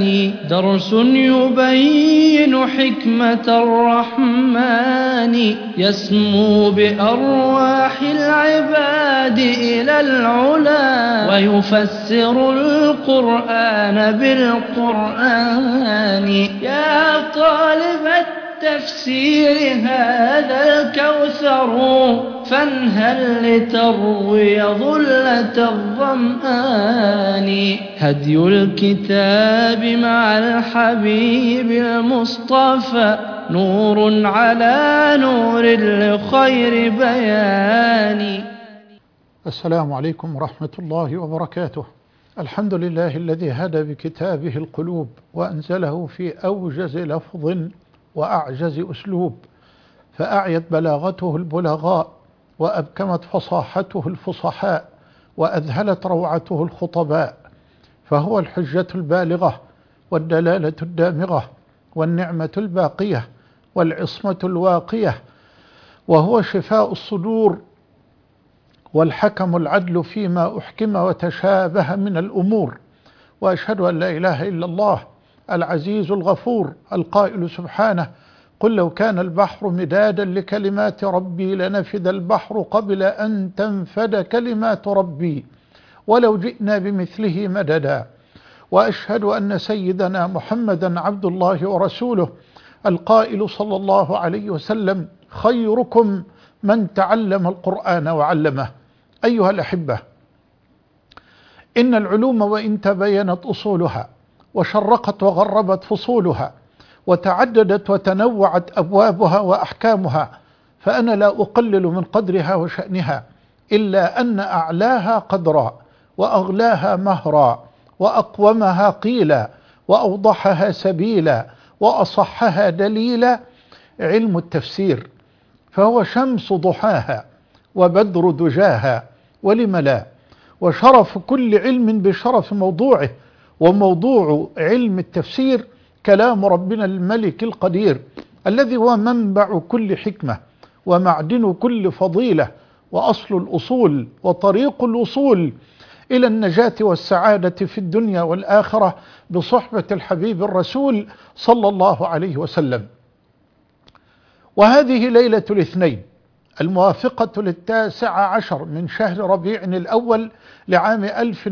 درس يبين حكمة الرحمن يسمو بأرواح العباد إلى العلا ويفسر القرآن بالقرآن. يا طالب التفسير هذا الكوثر فانهل لتروي ظلة الظمآن. هدي الكتاب مع الحبيب المصطفى نور على نور لخير بيان. السلام عليكم ورحمة الله وبركاته. الحمد لله الذي هدى بكتابه القلوب وأنزله في أوجز لفظ وأعجز أسلوب، فأعيت بلاغته البلغاء وأبكمت فصاحته الفصحاء وأذهلت روعته الخطباء، فهو الحجة البالغة والدلالة الدامغة والنعمة الباقية والعصمة الواقية، وهو شفاء الصدور والحكم العدل فيما أحكم وتشابه من الأمور. وأشهد أن لا إله إلا الله العزيز الغفور القائل سبحانه: قل لو كان البحر مدادا لكلمات ربي لنفد البحر قبل أن تنفد كلمات ربي ولو جئنا بمثله مددا. وأشهد أن سيدنا محمدا عبد الله ورسوله القائل صلى الله عليه وسلم: خيركم من تعلم القرآن وعلمه. أيها الأحبة، إن العلوم وإن تبينت أصولها وشرقت وغربت فصولها وتعددت وتنوعت أبوابها وأحكامها، فأنا لا أقلل من قدرها وشأنها، إلا أن أعلاها قدرا وأغلاها مهرا وأقومها قيلا وأوضحها سبيلا وأصحها دليلا علم التفسير، فهو شمس ضحاها وبدر دجاها، ولم لا، وشرف كل علم بشرف موضوعه، وموضوع علم التفسير كلام ربنا الملك القدير الذي هو منبع كل حكمة ومعدن كل فضيلة وأصل الأصول وطريق الوصول إلى النجاة والسعادة في الدنيا والآخرة بصحبة الحبيب الرسول صلى الله عليه وسلم. وهذه ليلة الاثنين الموافقة 19 من شهر ربيع الأول لعام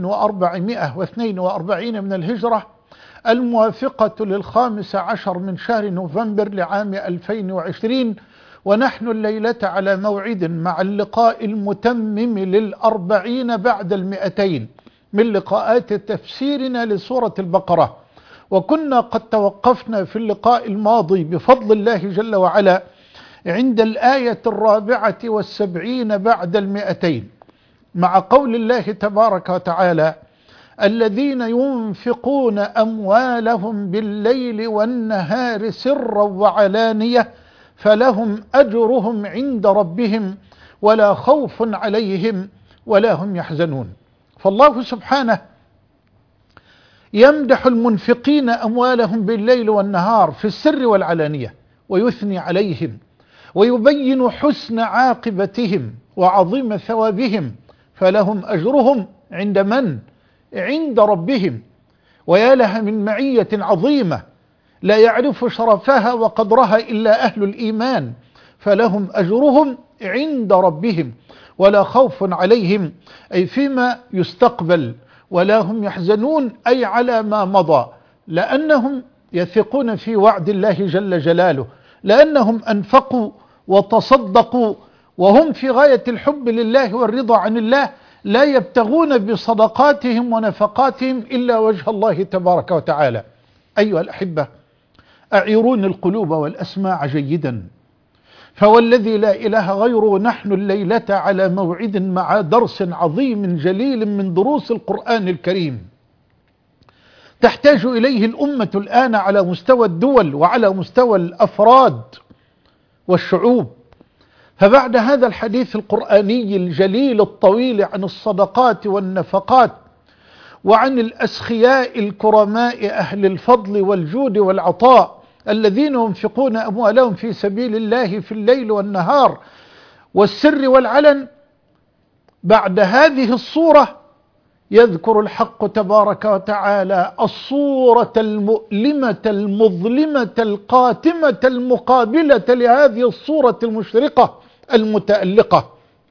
1442 من الهجرة، الموافقة 15 من شهر نوفمبر لعام 2020، ونحن الليلة على موعد مع اللقاء المتمم 40 بعد 200 من لقاءات تفسيرنا لسورة البقرة. وكنا قد توقفنا في اللقاء الماضي بفضل الله جل وعلا عند الآية 74 بعد 200 مع قول الله تبارك وتعالى: الذين ينفقون أموالهم بالليل والنهار سرا وعلانية فلهم أجرهم عند ربهم ولا خوف عليهم ولا هم يحزنون. فالله سبحانه يمدح المنفقين أموالهم بالليل والنهار في السر والعلانية ويثني عليهم ويبين حسن عاقبتهم وعظيم ثوابهم، فلهم أجرهم عند من؟ عند ربهم. ويا لها من معية عظيمة لا يعرف شرفها وقدرها إلا أهل الإيمان، فلهم أجرهم عند ربهم ولا خوف عليهم أي فيما يستقبل، ولا هم يحزنون أي على ما مضى، لأنهم يثقون في وعد الله جل جلاله، لأنهم أنفقوا وتصدقوا وهم في غاية الحب لله والرضا عن الله، لا يبتغون بصدقاتهم ونفقاتهم إلا وجه الله تبارك وتعالى. أيها الأحبة، أعيرون القلوب والأسماع جيدا، فوالذي لا إله غيره نحن الليلة على موعد مع درس عظيم جليل من دروس القرآن الكريم تحتاج إليه الأمة الآن على مستوى الدول وعلى مستوى الأفراد والشعوب. فبعد هذا الحديث القرآني الجليل الطويل عن الصدقات والنفقات وعن الأسخياء الكرماء أهل الفضل والجود والعطاء الذين ينفقون أموالهم في سبيل الله في الليل والنهار والسر والعلن، بعد هذه الصورة يذكر الحق تبارك وتعالى الصورة المؤلمة المظلمة القاتمة المقابلة لهذه الصورة المشرقة المتألقة.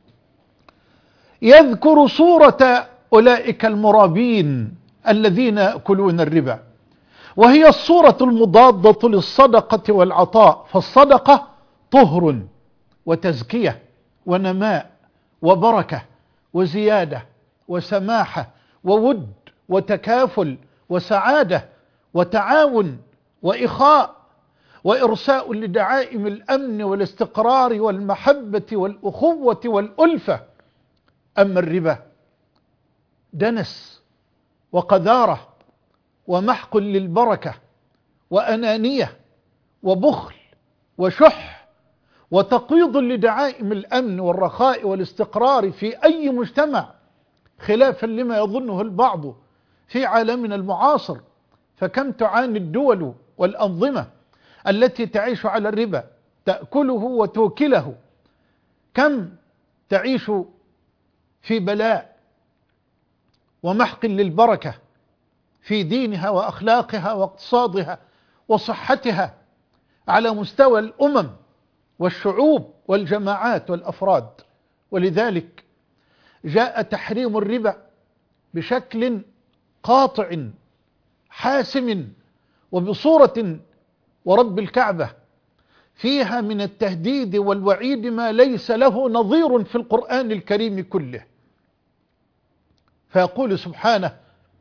يذكر صورة أولئك المرابين الذين يأكلون الربا، وهي الصورة المضادة للصدقة والعطاء. فالصدقة طهر وتزكية ونماء وبركة وزيادة وسماحة وود وتكافل وسعادة وتعاون وإخاء وإرساء لدعائم الأمن والاستقرار والمحبة والأخوة والألفة. أما الربا دنس وقذارة ومحق للبركة وأنانية وبخل وشح وتقييض لدعائم الأمن والرخاء والاستقرار في أي مجتمع، خلافا لما يظنه البعض في عالمنا المعاصر. فكم تعاني الدول والأنظمة التي تعيش على الربا تأكله وتوكله، كم تعيش في بلاء ومحق للبركة في دينها وأخلاقها واقتصادها وصحتها على مستوى الأمم والشعوب والجماعات والأفراد. ولذلك جاء تحريم الربا بشكل قاطع حاسم وبصورة ورب الكعبة فيها من التهديد والوعيد ما ليس له نظير في القرآن الكريم كله. فيقول سبحانه: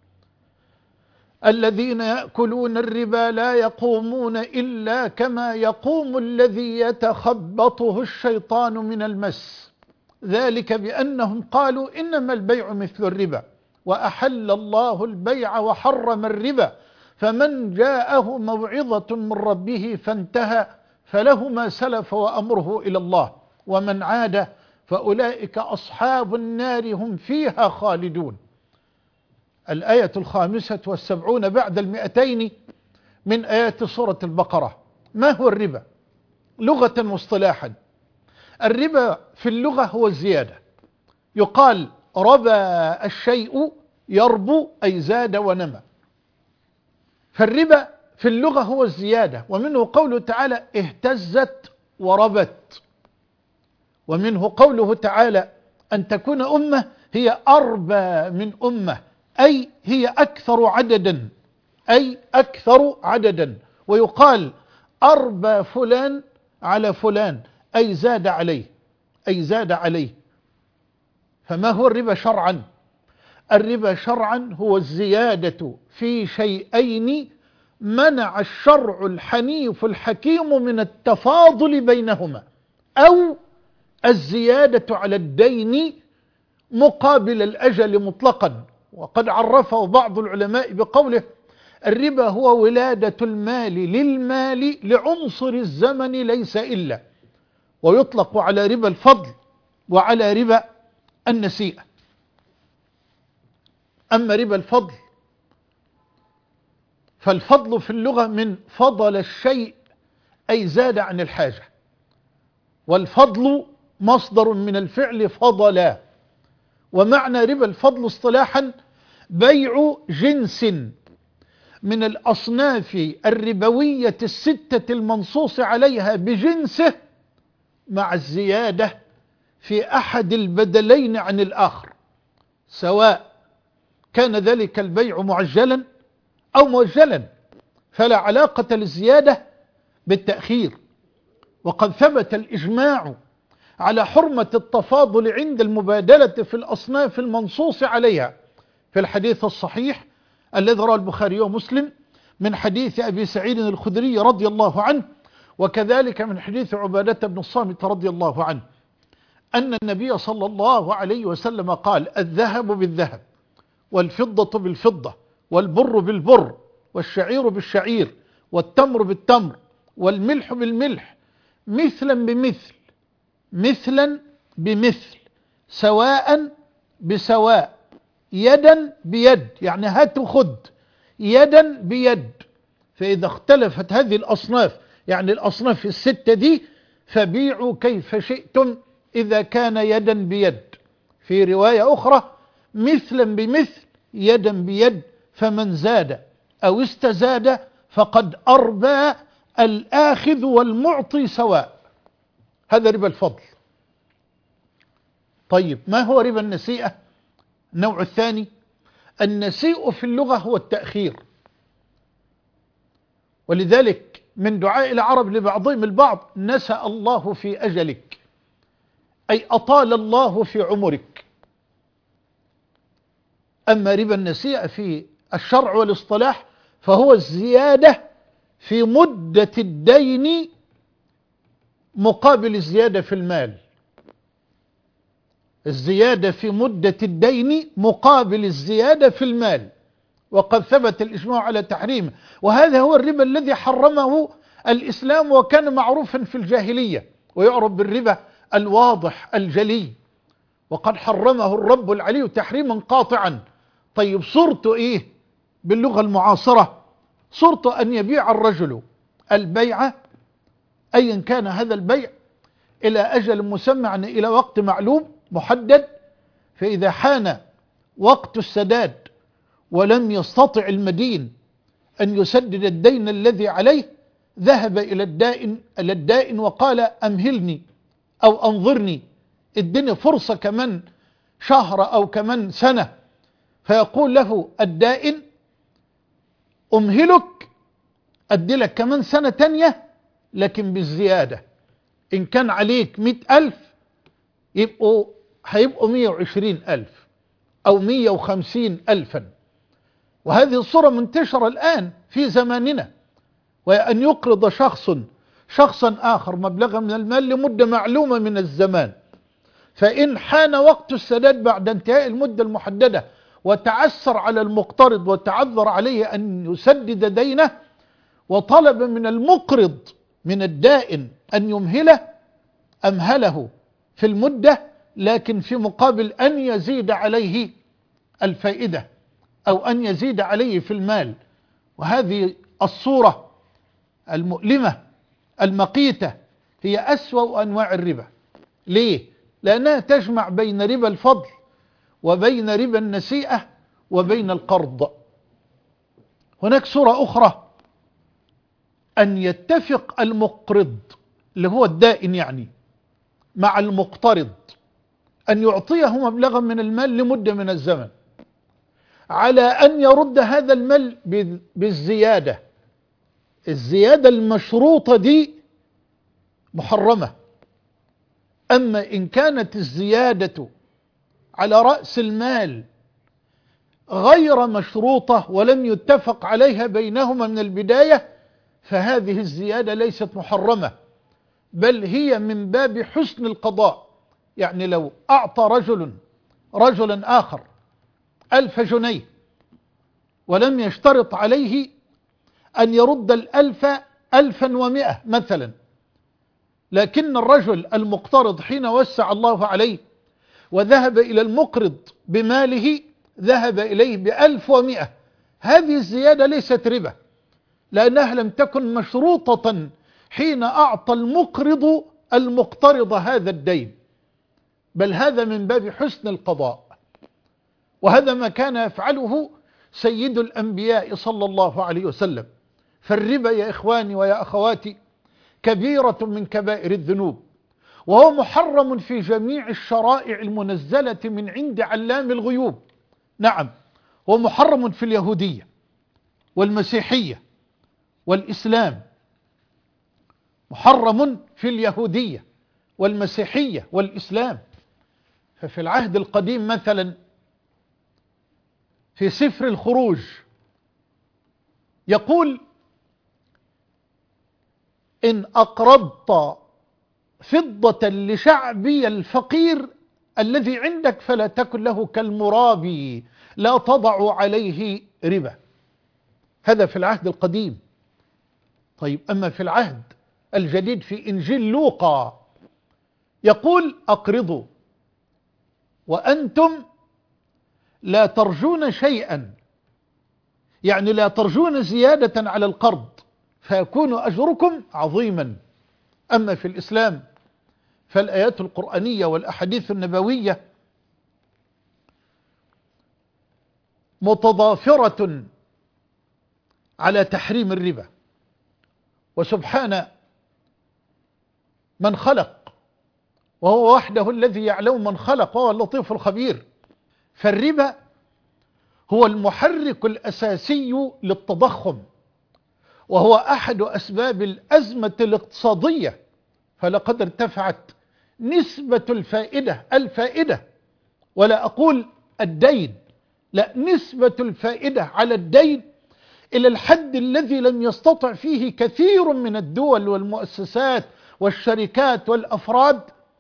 الذين يأكلون الربا لا يقومون إلا كما يقوم الذي يتخبطه الشيطان من المس، ذلك بأنهم قالوا إنما البيع مثل الربا وأحل الله البيع وحرم الربا، فمن جاءه موعظة من ربه فانتهى فله ما سلف وأمره إلى الله ومن عاد فأولئك أصحاب النار هم فيها خالدون. الآية 75 بعد 200 من آيات سورة البقرة. ما هو الربا لغة واصطلاحا؟ الربا في اللغة هو الزيادة، يقال ربا الشيء يربو أي زاد ونمى. فالربا في اللغة هو الزيادة، ومنه قوله تعالى اهتزت وربت، ومنه قوله تعالى أن تكون أمة هي أربى من أمة، أي هي أكثر عددا، أي أكثر عددا. ويقال أربى فلان على فلان أي زاد عليه، أي زاد عليه. فما هو الربا شرعا؟ الربا شرعا هو الزيادة في شيئين منع الشرع الحنيف الحكيم من التفاضل بينهما، أو الزيادة على الدين مقابل الأجل مطلقا. وقد عرفه بعض العلماء بقوله: الربا هو ولادة المال للمال لعنصر الزمن ليس إلا. ويطلق على ربا الفضل وعلى ربا النسيئة. أما ربا الفضل فالفضل في اللغة من فضل الشيء أي زاد عن الحاجة، والفضل مصدر من الفعل فضلا. ومعنى ربا الفضل اصطلاحا بيع جنس من الأصناف الربوية الستة المنصوص عليها بجنسه مع الزيادة في أحد البدلين عن الآخر، سواء كان ذلك البيع معجلا أو مؤجلا، فلا علاقة للزيادة بالتأخير. وقد ثبت الإجماع على حرمة التفاضل عند المبادلة في الأصناف المنصوص عليها في الحديث الصحيح الذي رواه البخاري ومسلم من حديث أبي سعيد الخدري رضي الله عنه، وكذلك من حديث عبادة بن الصامت رضي الله عنه، أن النبي صلى الله عليه وسلم قال: الذهب بالذهب والفضة بالفضة والبر بالبر والشعير بالشعير والتمر بالتمر والملح بالملح مثلا بمثل، مثلا بمثل، سواء بسواء، يدا بيد، يعني هات وخد، يدا بيد. فإذا اختلفت هذه الأصناف، يعني الأصناف الستة دي، فبيعوا كيف شئتم إذا كان يدا بيد. في رواية أخرى مثلا بمثل يدا بيد، فمن زاد أو استزاد فقد أربى، الآخذ والمعطي سواء. هذا ربا الفضل. طيب ما هو ربا النسيئة؟ النوع الثاني، النسيء في اللغة هو التأخير، ولذلك من دعاء العرب لبعضهم البعض: نسأ الله في أجلك، أي أطال الله في عمرك. أما ربا النسيئة في الشرع والاصطلاح فهو الزيادة في مدة الدين مقابل الزيادة في المال. الزيادة في مدة الدين مقابل الزيادة في المال، وقد ثبت الإجماع على تحريمه. وهذا هو الربا الذي حرمه الإسلام وكان معروفا في الجاهلية، ويعرف بالربا الواضح الجلي، وقد حرمه الرب العلي تحريما قاطعا. طيب صورته إيه باللغة المعاصرة؟ صورته أن يبيع الرجل البيع، أيا كان هذا البيع، إلى أجل مسمى، يعني إلى وقت معلوم محدد، فإذا حان وقت السداد ولم يستطع المدين أن يسدد الدين الذي عليه، ذهب إلى الدائن وقال: أمهلني أو أنظرني، ادني فرصة كمان شهر أو كمان سنة. فيقول له الدائن: أمهلك، أدي لك كمان سنة تانية لكن بالزيادة. إن كان عليك 100,000 هيبقوا 120,000 أو 150,000. وهذه الصورة منتشرة الآن في زماننا، وأن يقرض شخصا آخر مبلغا من المال لمدة معلومة من الزمان، فإن حان وقت السداد بعد انتهاء المدة المحددة وتعسر على المقترض وتعذر عليه أن يسدد دينه، وطلب من المقرض من الدائن أن يمهله، أمهله في المدة، لكن في مقابل أن يزيد عليه الفائدة أو أن يزيد عليه في المال. وهذه الصورة المؤلمة المقيتة هي أسوأ أنواع الربا. ليه؟ لأنها تجمع بين ربا الفضل وبين ربا النسيئة وبين القرض. هناك صورة أخرى، أن يتفق المقرض اللي هو الدائن يعني مع المقترض أن يعطيه مبلغا من المال لمدة من الزمن، على أن يرد هذا المال بالزيادة. الزيادة المشروطة دي محرمة. أما إن كانت الزيادة على رأس المال غير مشروطة ولم يتفق عليها بينهما من البداية، فهذه الزيادة ليست محرمة، بل هي من باب حسن القضاء. يعني لو أعطى رجلا آخر 1,000 جنيه ولم يشترط عليه أن يرد 1,100 مثلا، لكن الرجل المقترض حين وسع الله عليه وذهب إلى المقرض بماله ذهب إليه 1,100، هذه الزيادة ليست ربا، لأنها لم تكن مشروطة حين أعطى المقرض المقترض هذا الدين، بل هذا من باب حسن القضاء. وهذا ما كان يفعله سيد الأنبياء صلى الله عليه وسلم. فالربا يا إخواني ويا أخواتي كبيرة من كبائر الذنوب، وهو محرم في جميع الشرائع المنزلة من عند علام الغيوب. نعم، هو محرم في اليهودية والمسيحية والإسلام، محرم في اليهودية والمسيحية والإسلام. ففي العهد القديم مثلا في سفر الخروج يقول: إن أقرضت فضة لشعبي الفقير الذي عندك فلا تكن له كالمرابي، لا تضع عليه ربا. هذا في العهد القديم. طيب أما في العهد الجديد في إنجيل لوقا يقول: أقرضوا وأنتم لا ترجون شيئا، يعني لا ترجون زيادة على القرض، فيكون أجركم عظيما. أما في الإسلام فالآيات القرآنية والأحاديث النبوية متضافرة على تحريم الربا. وسبحان من خلق، وهو وحده الذي يعلم من خلق وهو اللطيف الخبير. فالربا هو المحرك الأساسي للتضخم، وهو أحد أسباب الأزمة الاقتصادية. فلقد ارتفعت نسبة الفائدة، ولا أقول الدين، لا، نسبة الفائدة على الدين إلى الحد الذي لم يستطع فيه كثير من الدول والمؤسسات والشركات والأفراد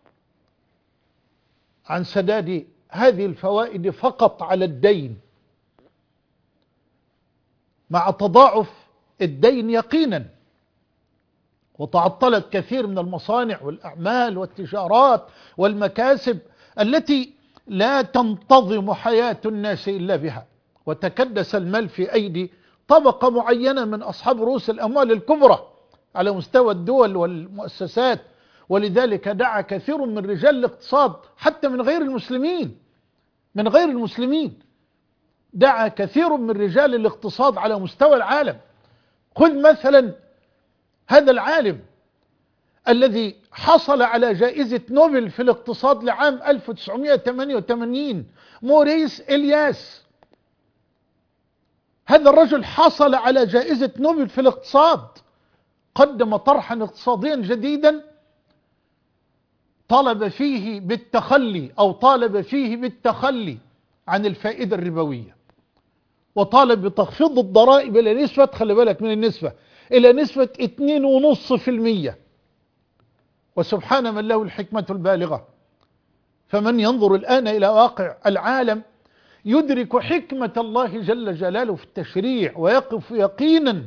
عن سداد هذه الفوائد فقط على الدين، مع تضاعف الدين يقينا. وتعطلت كثير من المصانع والأعمال والتجارات والمكاسب التي لا تنتظم حياة الناس إلا بها، وتكدس المال في أيدي طبقة معينة من أصحاب رؤوس الأموال الكبرى على مستوى الدول والمؤسسات. ولذلك دعا كثير من رجال الاقتصاد حتى من غير المسلمين دعا كثير من رجال الاقتصاد على مستوى العالم. خذ مثلا هذا العالم الذي حصل على جائزة نوبل في الاقتصاد لعام 1988، موريس إلياس. هذا الرجل حصل على جائزة نوبل في الاقتصاد، قدم طرحا اقتصاديا جديدا طالب فيه بالتخلي عن الفائدة الربوية، وطالب بتخفيض الضرائب إلى نسبة، خلي بالك من النسبة، إلى نسبة 2.5%. وسبحان من له الحكمة البالغة. فمن ينظر الآن إلى واقع العالم يدرك حكمة الله جل جلاله في التشريع، ويقف يقينا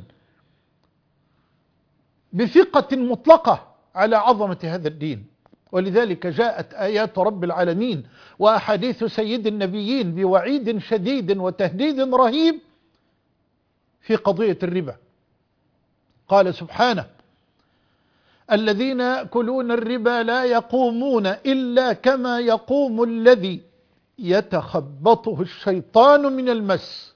بثقة مطلقة على عظمة هذا الدين. ولذلك جاءت آيات رب العالمين وأحاديث سيد النبيين بوعيد شديد وتهديد رهيب في قضية الربا. قال سبحانه: الذين يأكلون الربا لا يقومون إلا كما يقوم الذي يتخبطه الشيطان من المس،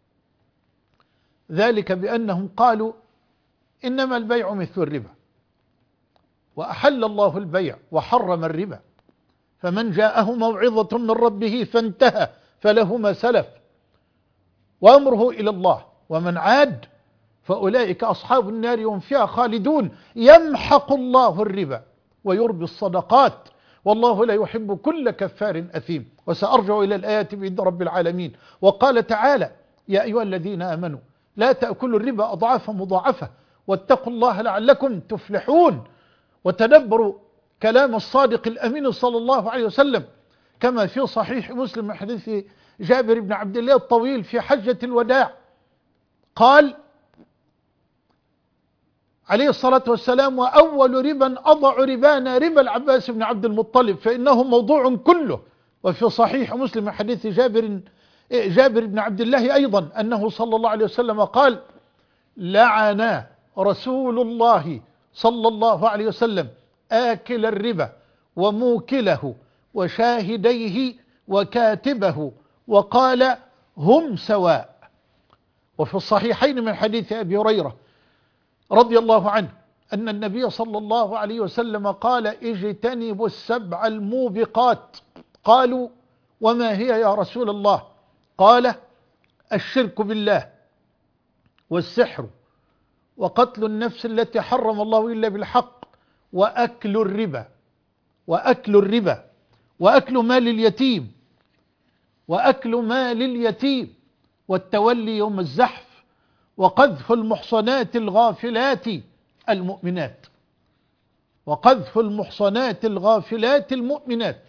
ذلك بأنهم قالوا إنما البيع مثل الربا، وأحل الله البيع وحرم الربا، فمن جاءه موعظة من ربه فانتهى فله ما سلف وأمره إلى الله، ومن عاد فأولئك أصحاب النار هم فيها خالدون. يمحق الله الربا ويربي الصدقات والله لا يحب كل كفار أثيم. وسأرجع إلى الآيات بإذن رب العالمين. وقال تعالى: يا أيها الذين آمنوا لا تأكلوا الربا أضعافا مضاعفة واتقوا الله لعلكم تفلحون. وتدبروا كلام الصادق الأمين صلى الله عليه وسلم كما في صحيح مسلم من حديث جابر بن عبد الله الطويل في حجة الوداع، قال عليه الصلاة والسلام: وأول ربا أضع ربانا ربا العباس بن عبد المطلب فإنه موضوع كله. وفي صحيح مسلم من حديث جابر بن عبد الله أيضا أنه صلى الله عليه وسلم قال: لعن رسول الله صلى الله عليه وسلم آكل الربا وموكله وشاهديه وكاتبه وقال: هم سواء. وفي الصحيحين من حديث أبي هريرة رضي الله عنه أن النبي صلى الله عليه وسلم قال: اجتنبوا السبع الموبقات. قالوا: وما هي يا رسول الله؟ قال: الشرك بالله، والسحر، وقتل النفس التي حرم الله إلا بالحق، وأكل الربا وأكل مال اليتيم والتولي يوم الزحف، وقذف المحصنات الغافلات المؤمنات.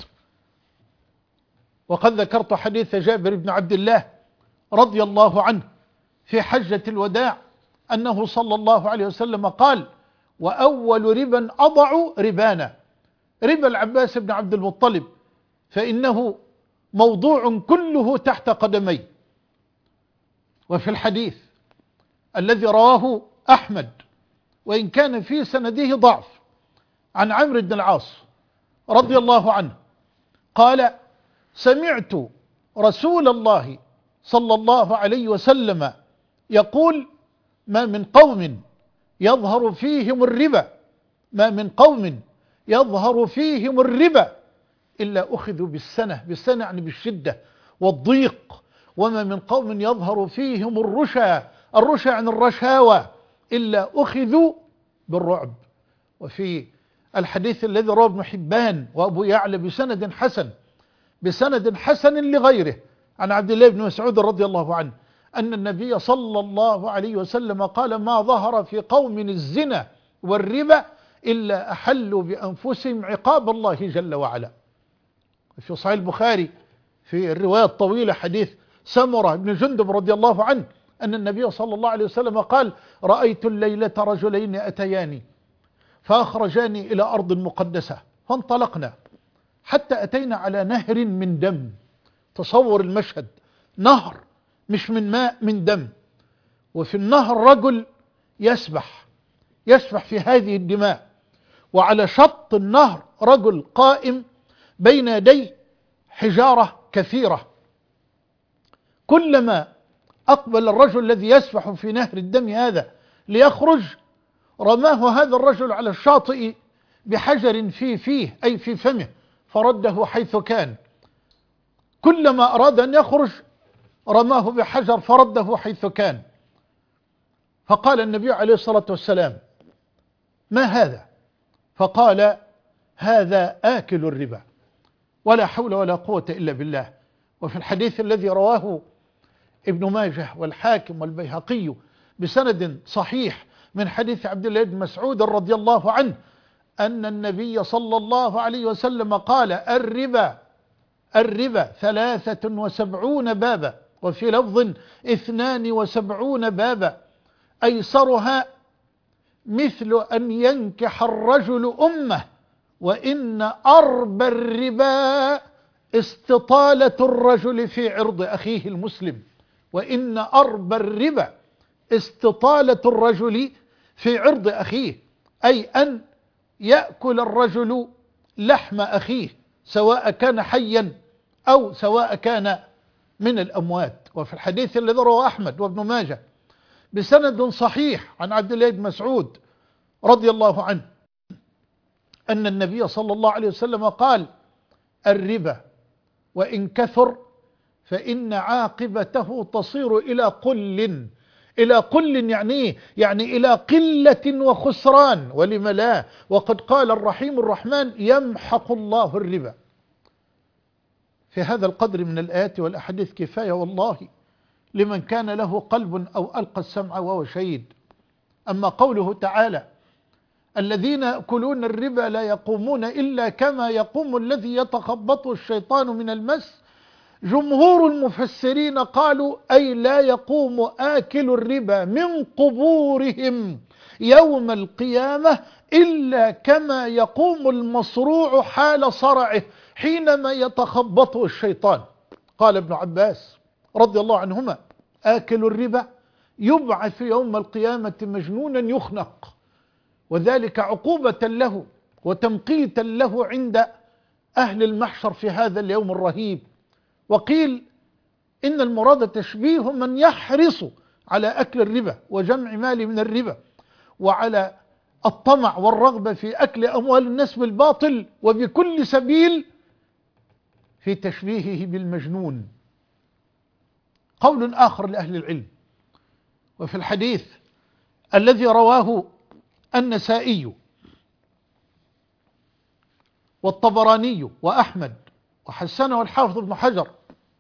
وقد ذكرت حديث جابر بن عبد الله رضي الله عنه في حجة الوداع أنه صلى الله عليه وسلم قال: وأول ربا أضع ربانا ربا العباس بن عبد المطلب فإنه موضوع كله تحت قدمي. وفي الحديث الذي رواه أحمد وإن كان في سنده ضعف عن عمرو بن العاص رضي الله عنه قال: سمعت رسول الله صلى الله عليه وسلم يقول: ما من قوم يظهر فيهم الربا، ما من قوم يظهر فيهم الربا إلا أخذوا بالسنة يعني بالشدة والضيق، وما من قوم يظهر فيهم الرشا عن الرشاوى إلا أخذوا بالرعب. وفي الحديث الذي رواه ابن حبان وأبو يعلى بسند حسن لغيره عن عبد الله بن مسعود رضي الله عنه أن النبي صلى الله عليه وسلم قال: ما ظهر في قوم الزنا والربا إلا أحلوا بأنفسهم عقاب الله جل وعلا. في صحيح البخاري في الرواية الطويلة حديث سمرة بن جندب رضي الله عنه أن النبي صلى الله عليه وسلم قال: رأيت الليلة رجلين أتياني فأخرجاني إلى أرض مقدسة فانطلقنا حتى أتينا على نهر من دم. تصور المشهد، نهر مش من ماء، من دم، وفي النهر رجل يسبح في هذه الدماء، وعلى شط النهر رجل قائم بين يديه حجارة كثيرة. كلما أقبل الرجل الذي يسبح في نهر الدم هذا ليخرج رماه هذا الرجل على الشاطئ بحجر في فيه أي في فمه فرده حيث كان. كلما أراد أن يخرج رماه بحجر فرده حيث كان. فقال النبي عليه الصلاة والسلام: ما هذا؟ فقال: هذا آكل الربا. ولا حول ولا قوة إلا بالله. وفي الحديث الذي رواه ابن ماجه والحاكم والبيهقي بسند صحيح من حديث عبد الله بن مسعود رضي الله عنه أن النبي صلى الله عليه وسلم قال: الربا 73 بابا، وفي لفظ 72 بابا، أيسرها مثل أن ينكح الرجل أمه، وإن أربى الربا استطالة الرجل في عرض أخيه المسلم. وإن أربى الربا استطالة الرجل في عرض أخيه، أي أن يأكل الرجل لحم أخيه سواء كان حيا أو سواء كان من الأموات. وفي الحديث الذي رواه أحمد وابن ماجه بسند صحيح عن عبد الله بن مسعود رضي الله عنه أن النبي صلى الله عليه وسلم قال: الربا وإن كثر فإن عاقبته تصير إلى قل. يعني إلى قلة وخسران. ولم لا؟ وقد قال الرحيم الرحمن: يمحق الله الربا. في هذا القدر من الآيات والأحاديث كفاية والله لمن كان له قلب أو ألقى السمع وهو شهيد. أما قوله تعالى: الذين يأكلون الربا لا يقومون إلا كما يقوم الذي يتخبطه الشيطان من المس، جمهور المفسرين قالوا: أي لا يقوم آكل الربا من قبورهم يوم القيامة إلا كما يقوم المصروع حال صرعه حينما يتخبطه الشيطان. قال ابن عباس رضي الله عنهما: آكل الربا يبعث يوم القيامة مجنونا يخنق، وذلك عقوبة له وتمقيتا له عند أهل المحشر في هذا اليوم الرهيب. وقيل إن المراد تشبيه من يحرص على أكل الربا وجمع مال من الربا وعلى الطمع والرغبة في أكل أموال الناس بالباطل وبكل سبيل، في تشبيهه بالمجنون. قول آخر لأهل العلم، وفي الحديث الذي رواه النسائي والطبراني وأحمد وحسنه الحافظ ابن حجر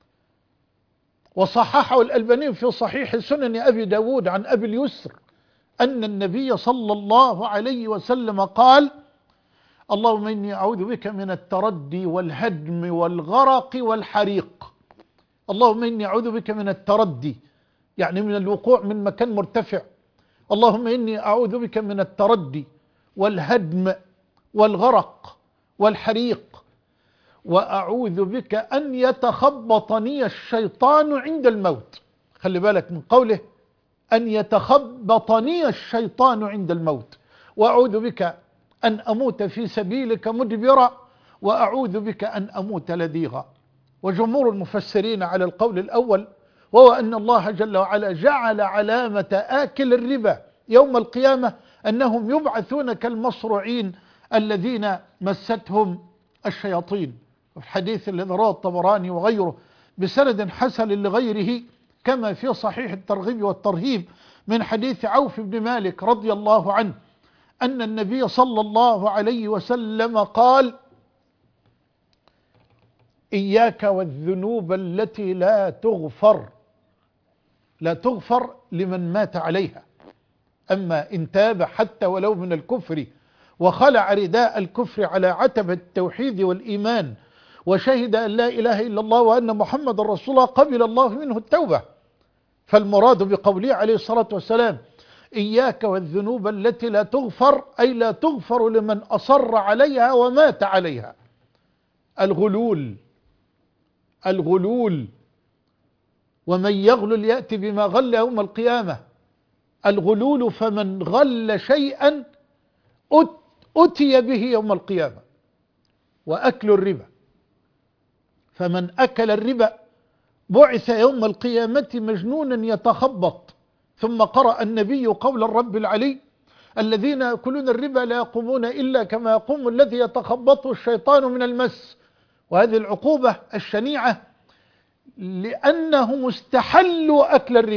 وصححه الألباني في صحيح سنن أبي داود عن أبي اليسر أن النبي صلى الله عليه وسلم قال: اللهم إني أعوذ بك من التردي والهدم والغرق والحريق. اللهم إني أعوذ بك من التردي، يعني من الوقوع من مكان مرتفع. اللهم إني أعوذ بك من التردي والهدم والغرق والحريق، وأعوذ بك أن يتخبطني الشيطان عند الموت. خلي بالك من قوله أن يتخبطني الشيطان عند الموت. وأعوذ بك أن أموت في سبيلك مدبرا، وأعوذ بك أن أموت لديغا. وجمهور المفسرين على القول الأول وهو أن الله جل وعلا جعل علامة آكل الربا يوم القيامة أنهم يبعثون كالمصروعين الذين مستهم الشياطين. في الحديث الذي رواه الطبراني وغيره بسند حسن لغيره كما في صحيح الترغيب والترهيب من حديث عوف بن مالك رضي الله عنه أن النبي صلى الله عليه وسلم قال: إياك والذنوب التي لا تغفر لمن مات عليها، أما إن تاب حتى ولو من الكفر وخلع رداء الكفر على عتبة التوحيد والإيمان وشهد أن لا إله إلا الله وأن محمد رسول الله قبل الله منه التوبة. فالمراد بقوله عليه الصلاة والسلام: إياك والذنوب التي لا تغفر، أي لا تغفر لمن أصر عليها ومات عليها. الغلول ومن يغلل يأتي بما غل يوم القيامة. الغلول فمن غل شيئا أتي به يوم القيامة. وأكل الربا فمن أكل الربا بعث يوم القيامة مجنونا يتخبط. ثم قرأ النبي قول الرب العلي: الذين يأكلون الربا لا يقومون إلا كما يقوم الذي يتخبطه الشيطان من المس. وهذه العقوبة الشنيعة لأنهم استحلوا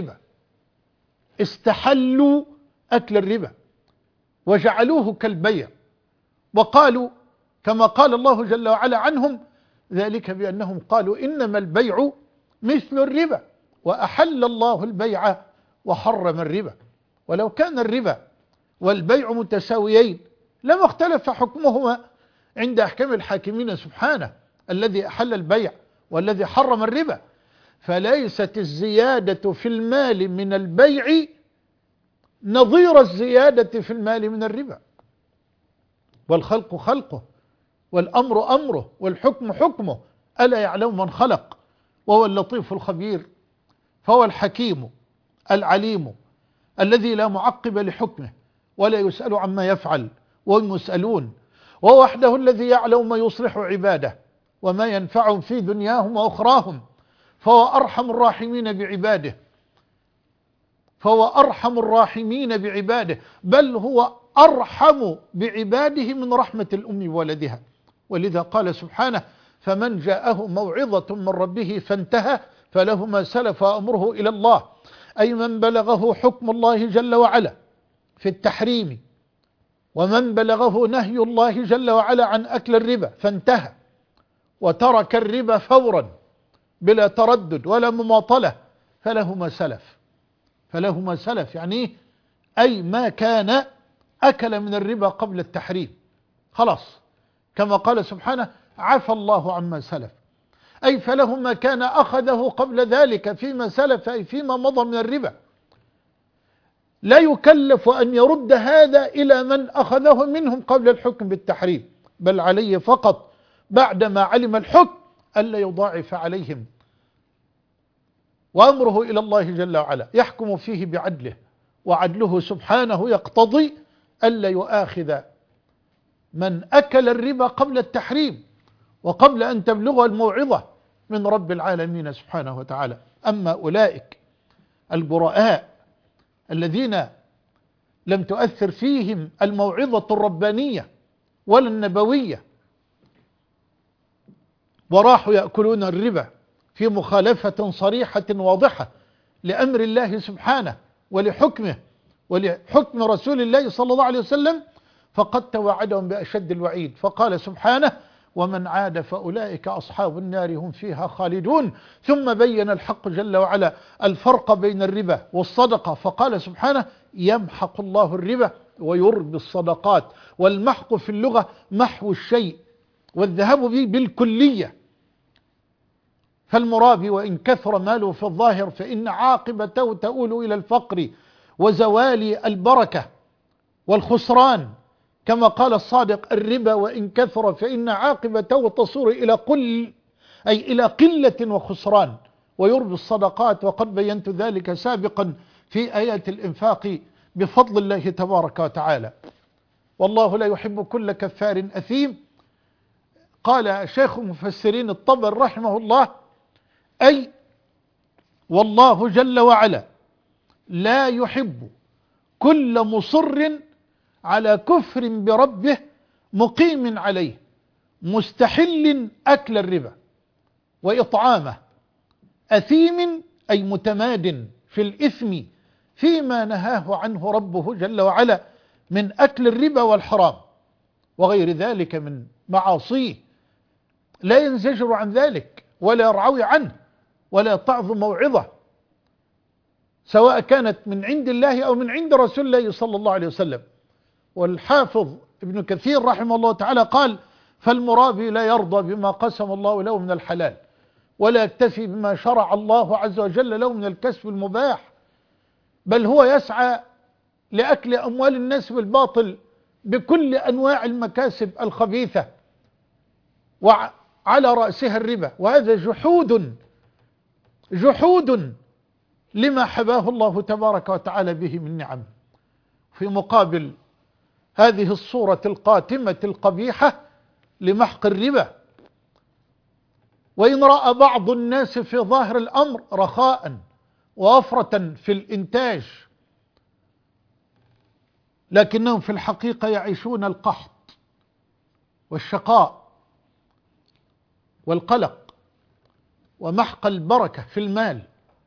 أكل الربا وجعلوه كالبيع، وقالوا كما قال الله جل وعلا عنهم: ذلك بأنهم قالوا إنما البيع مثل الربا وأحل الله البيع وحرم الربا. ولو كان الربا والبيع متساويين لما اختلف حكمهما عند أحكام الحاكمين سبحانه، الذي أحل البيع والذي حرم الربا. فليست الزيادة في المال من البيع نظير الزيادة في المال من الربا. والخلق خلقه والأمر أمره والحكم حكمه، ألا يعلم من خلق وهو اللطيف الخبير. فهو الحكيم العليم الذي لا معقب لحكمه ولا يسأل عما يفعل وهم يسألون. وهو وحده الذي يعلم ما يصلح عباده وما ينفعهم في دنياهم وأخراهم. فهو أرحم الراحمين بعباده، بل هو أرحم بعباده من رحمة الأم بولدها. ولذا قال سبحانه: فمن جاءه موعظة من ربه فانتهى فله ما سلف أمره إلى الله، أي من بلغه حكم الله جل وعلا في التحريم، ومن بلغه نهي الله جل وعلا عن أكل الربا فانتهى وترك الربا فورا بلا تردد ولا مماطلة فله ما سلف. يعني أي ما كان أكل من الربا قبل التحريم خلاص، كما قال سبحانه: عفى الله عما سلف، أي فله ما كان أخذه قبل ذلك فيما سلف، أي فيما مضى من الربا. لا يكلف أن يرد هذا إلى من أخذه منهم قبل الحكم بالتحريم، بل عليه فقط بعدما علم الحكم ألا يضاعف عليهم. وأمره إلى الله جل وعلا يحكم فيه بعدله، وعدله سبحانه يقتضي ألا يؤاخذ من أكل الربا قبل التحريم وقبل أن تبلغ الموعظة من رب العالمين سبحانه وتعالى. أما أولئك البراء الذين لم تؤثر فيهم الموعظة الربانية ولا النبوية وراحوا يأكلون الربا في مخالفة صريحة واضحة لأمر الله سبحانه ولحكمه ولحكم رسول الله صلى الله عليه وسلم، فقد توعدهم بأشد الوعيد. فقال سبحانه: ومن عاد فأولئك أصحاب النار هم فيها خالدون. ثم بين الحق جل وعلا الفرق بين الربا والصدقة، فقال سبحانه: يمحق الله الربا ويربي الصدقات. والمحق في اللغة محو الشيء والذهاب به بالكلية. فالمرابي وإن كثر ماله في الظاهر فإن عاقبته تؤول إلى الفقر وزوال البركة والخسران، كما قال الصادق: الربا وإن كثر فإن عاقبته تصور إلى قلة وخسران. ويربي الصدقات، وقد بينت ذلك سابقا في آيات الإنفاق بفضل الله تبارك وتعالى. والله لا يحب كل كفار أثيم. قال شيخ المفسرين الطبري رحمه الله: أي والله جل وعلا لا يحب كل مصر على كفر بربه مقيم عليه مستحل أكل الربا وإطعامه أثيم أي متماد في الإثم فيما نهاه عنه ربه جل وعلا من أكل الربا والحرام وغير ذلك من معاصيه، لا ينزجر عن ذلك ولا يرعوي عنه ولا تعظ موعظة، سواء كانت من عند الله أو من عند رسول الله صلى الله عليه وسلم. والحافظ ابن كثير رحمه الله تعالى قال: فالمرابي لا يرضى بما قسم الله له من الحلال ولا يكتفي بما شرع الله عز وجل له من الكسب المباح، بل هو يسعى لأكل أموال الناس بالباطل بكل أنواع المكاسب الخبيثة وعلى رأسها الربا، وهذا جحود لما حباه الله تبارك وتعالى به من نعم. في مقابل هذه الصورة القاتمة القبيحة لمحق الربا، وإن رأى بعض الناس في ظاهر الأمر رخاء ووفرة في الإنتاج، لكنهم في الحقيقة يعيشون القحط والشقاء والقلق ومحق البركة في المال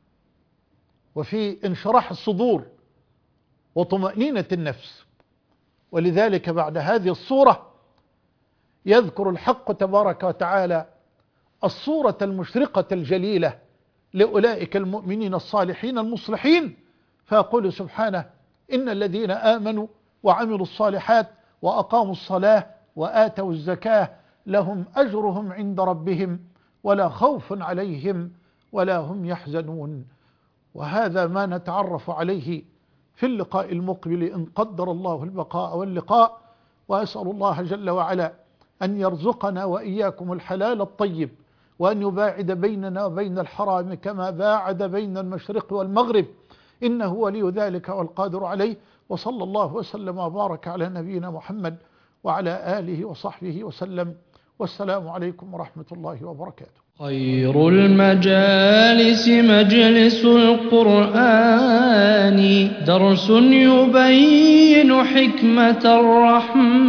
وفي انشراح الصدور وطمأنينة النفس. ولذلك بعد هذه الصورة يذكر الحق تبارك وتعالى الصورة المشرقة الجليلة لأولئك المؤمنين الصالحين المصلحين، فيقول سبحانه: إن الذين آمنوا وعملوا الصالحات وأقاموا الصلاة وآتوا الزكاة لهم أجرهم عند ربهم ولا خوف عليهم ولا هم يحزنون. وهذا ما نتعرف عليه في اللقاء المقبل إن قدر الله البقاء واللقاء، وأسأل الله جل وعلا أن يرزقنا وإياكم الحلال الطيب، وأن يباعد بيننا وبين الحرام كما باعد بين المشرق والمغرب، إنه ولي ذلك والقادر عليه. وصلى الله وسلم وبارك على نبينا محمد وعلى آله وصحبه وسلم، والسلام عليكم ورحمة الله وبركاته. خير المجالس مجلس القرآن، درس يبين حكمة الرحمن.